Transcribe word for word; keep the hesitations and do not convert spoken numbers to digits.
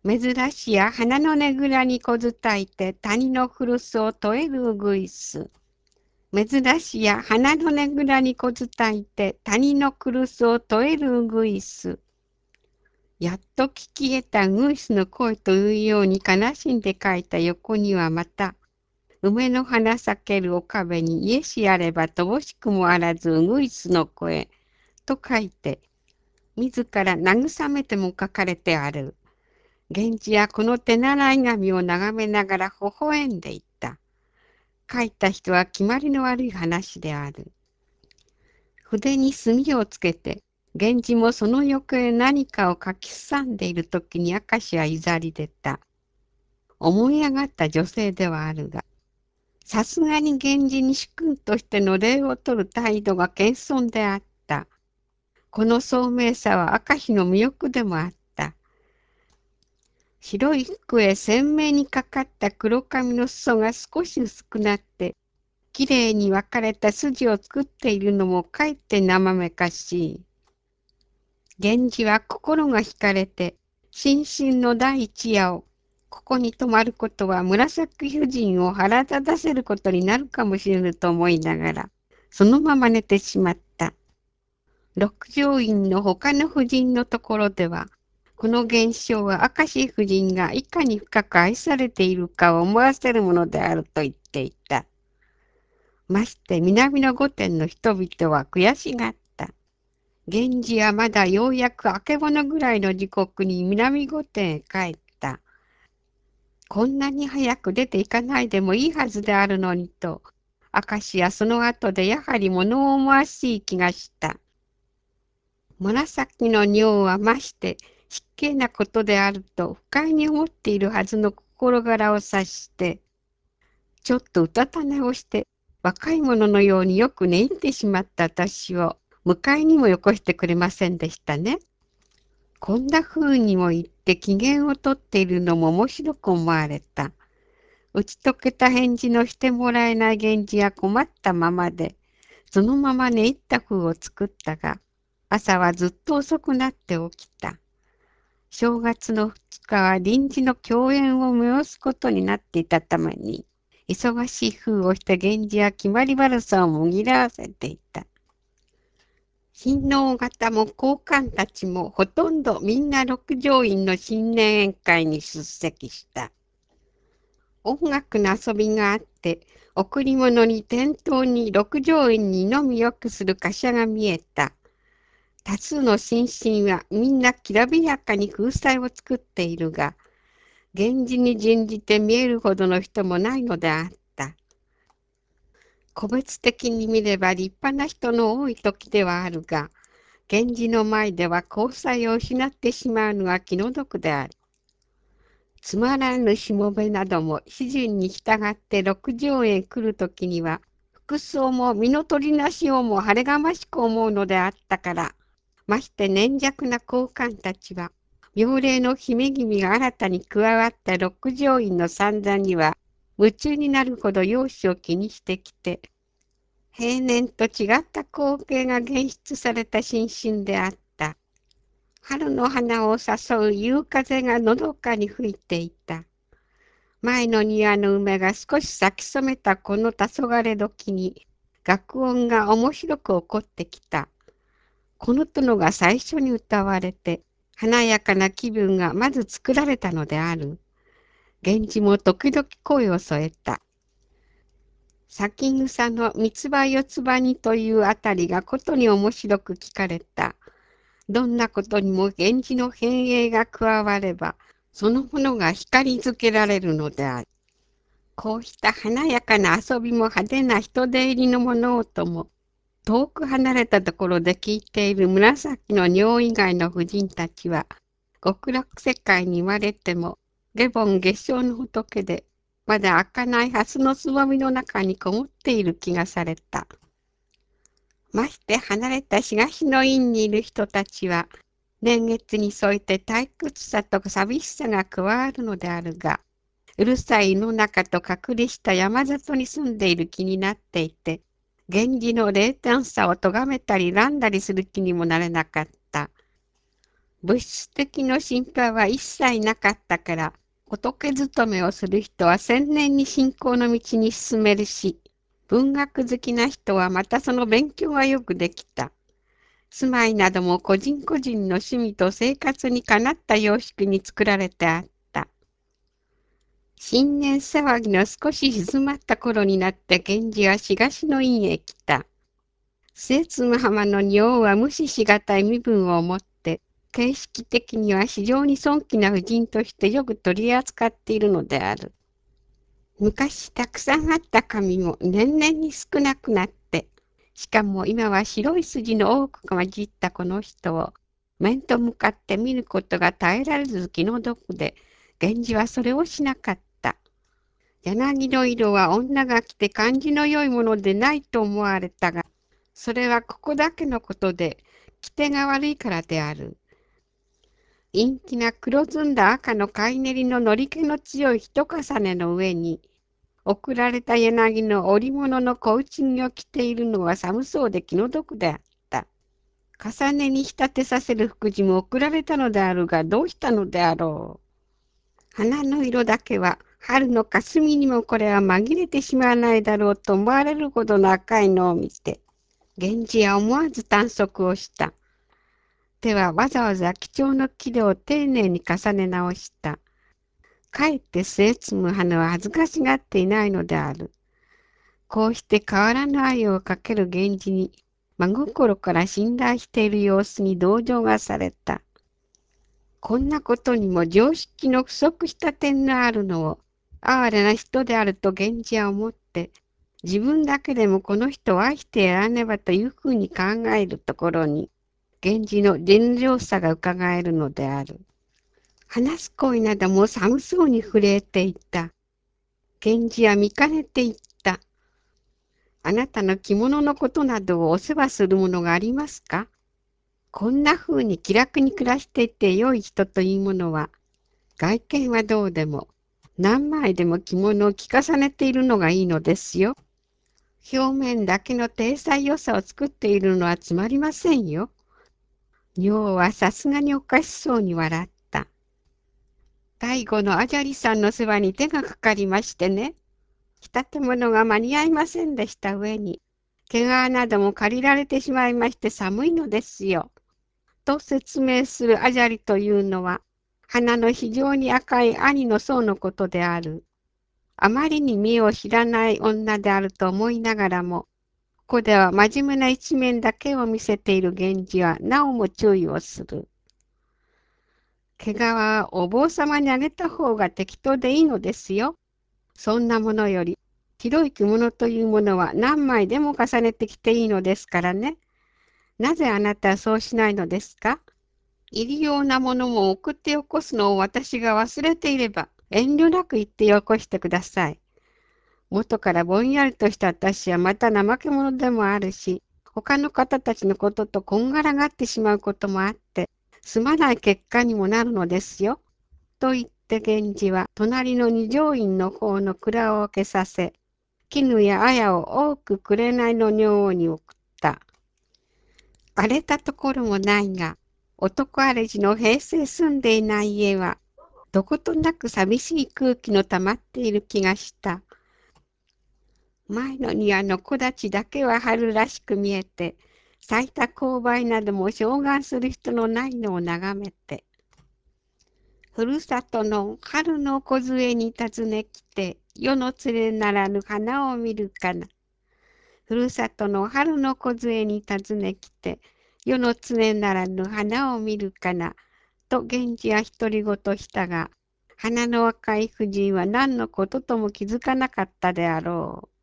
珍しや花のねぐらにこずたいて谷の古巣を問えるうぐいす。珍しや花のねぐらにこずたいて谷の古巣を問えるうぐいす。やっと聞き得たウグイスの声というように悲しんで書いた横にはまた、梅の花咲ける岡部にイエシあれば乏しくもあらずウグイスの声と書いて、自ら慰めても書かれてある。源氏はこの手習い紙を眺めながら微笑んでいった。書いた人は決まりの悪い話である。筆に墨をつけて、源氏もその横へ何かを書きすさんでいる時に明石はいざり出た。思い上がった女性ではあるが、さすがに源氏に主君としての礼を取る態度が謙遜であった。この聡明さは明石の魅力でもあった。白い服へ鮮明にかかった黒髪の裾が少し薄くなって、きれいに分かれた筋を作っているのもかえって生めかしい。源氏は心が惹かれて、新春の第一夜を、ここに泊まることは紫夫人を腹立たせることになるかもしれぬと思いながら、そのまま寝てしまった。六条院の他の夫人のところでは、この現象は明石夫人がいかに深く愛されているかを思わせるものであると言っていた。まして南の御殿の人々は悔しがった。源氏はまだようやくあけぼのぐらいの時刻に南御殿へ帰った。こんなに早く出て行かないでもいいはずであるのにと、明石はその後でやはり物思わしい気がした。紫の尿はまして失敬なことであると不快に思っているはずの心柄を察して、ちょっとうたた寝をして若い者のようによく寝入ってしまった私を迎えにもよこしてくれませんでしたね。こんな風にも言って機嫌をとっているのも面白く思われた。打ち解けた返事のしてもらえない源氏は困ったままで、そのまま寝入った風を作ったが、朝はずっと遅くなって起きた。正月の二日は臨時の共演を催すことになっていたために、忙しい風をして源氏は決まり悪さを紛らわせていた。親王方も高官たちもほとんどみんな六条院の新年宴会に出席した。音楽の遊びがあって、贈り物に店頭に六条院にのみよくする貨車が見えた。多数の新進はみんなきらびやかに風彩を作っているが、源氏に準じて見えるほどの人もないのであった。個別的に見れば立派な人の多い時ではあるが、源氏の前では交際を失ってしまうのが気の毒である。つまらぬしもべなども主人に従って六条へ来るときには、服装も身の取りなしをも晴れがましく思うのであったから、まして粘弱な高官たちは、妙齢の姫君が新たに加わった六条院の散々には、夢中になるほど容姿を気にしてきて、平年と違った光景が現出された新春であった。春の花を誘う夕風がのどかに吹いていた。前の庭の梅が少し咲き染めたこの黄昏時に、楽音が面白く起こってきた。この殿が最初に歌われて、華やかな気分がまず作られたのである。源氏も時々声を添えた。咲き草の三つ葉四つ葉にというあたりがことに面白く聞かれた。どんなことにも源氏の変影が加われば、そのものが光づけられるのである。こうした華やかな遊びも派手な人出入りの物音も、遠く離れたところで聞いている紫の女以外の婦人たちは、極楽世界に生まれても、下凡下生の仏で、まだ開かない蓮のつぼみの中にこもっている気がされた。まして離れた東の院にいる人たちは、年月に添えて退屈さと寂しさが加わるのであるが、うるさい野中と隔離した山里に住んでいる気になっていて、源氏の冷淡さを咎めたり恨んだりする気にもなれなかった。 物質的な心配は一切なかったから、仏勤めをする人は千年に信仰の道に進めるし、文学好きな人はまたその勉強がよくできた。住まいなども個人個人の趣味と生活にかなった様式に作られてあった。新年騒ぎの少し静まった頃になって源氏は東の院へ来た。末妻浜の女王は無視しがたい身分を持って、形式的には非常に尊貴な婦人としてよく取り扱っているのである。昔たくさんあった髪も年々に少なくなって、しかも今は白い筋の多くが混じったこの人を面と向かって見ることが耐えられず気の毒で、源氏はそれをしなかった。柳の色は女が着て感じの良いものでないと思われたが、それはここだけのことで、着手が悪いからである。陰気な黒ずんだ赤の貝練りののり気の強い一重ねの上に、送られた柳の織物の小内着を着ているのは寒そうで気の毒であった。重ねに仕立てさせる福地も送られたのであるが、どうしたのであろう。花の色だけは、春の霞にもこれは紛れてしまわないだろうと思われるほどの赤いのを見て、源氏は思わず短足をした。手はわざわざ貴重な木でを丁寧に重ね直した。かえって末摘む花は恥ずかしがっていないのである。こうして変わらぬ愛をかける源氏に、真心から信頼している様子に同情がされた。こんなことにも常識の不足した点のあるのを、哀れな人であると源氏は思って、自分だけでもこの人を愛してやらねばというふうに考えるところに、源氏の善良さがうかがえるのである。話す声なども寒そうに震えていた。源氏は見かねていった。あなたの着物のことなどをお世話するものがありますか？こんな風に気楽に暮らしていて良い人というものは、外見はどうでも、何枚でも着物を着重ねているのがいいのですよ。表面だけの体裁良さを作っているのはつまりませんよ。女王はさすがにおかしそうに笑った。最後のアジャリさんの世話に手がかかりましてね。着立て物が間に合いませんでした上に、毛皮なども借りられてしまいまして寒いのですよ。と説明するアジャリというのは、花の非常に赤い兄の僧のことである。あまりに見を知らない女であると思いながらも、ここでは真面目な一面だけを見せている源氏はなおも注意をする。毛皮はお坊様にあげた方が適当でいいのですよ。そんなものより、広い着物というものは何枚でも重ねてきていいのですからね。なぜあなたはそうしないのですか？入りようなものも送ってよこすのを私が忘れていれば、遠慮なく言ってよこしてください。元からぼんやりとした私はまた怠け者でもあるし、他の方たちのこととこんがらがってしまうこともあって、すまない結果にもなるのですよ。と言って源氏は隣の二条院の方の蔵を開けさせ、絹や綾を多く紅の女王に送った。荒れたところもないが、男あれじの平成住んでいない家は、どことなく寂しい空気の溜まっている気がした。前の庭の木立だけは春らしく見えて、咲いた勾配なども召喚する人のないのを眺めて、ふるさとの春の梢に訪ねきて、世の連れならぬ花を見るかな。ふるさとの春の梢に訪ねきて、世の常ならぬ花を見るかな、と源氏は独り言したが、花の若い婦人は何のこととも気づかなかったであろう。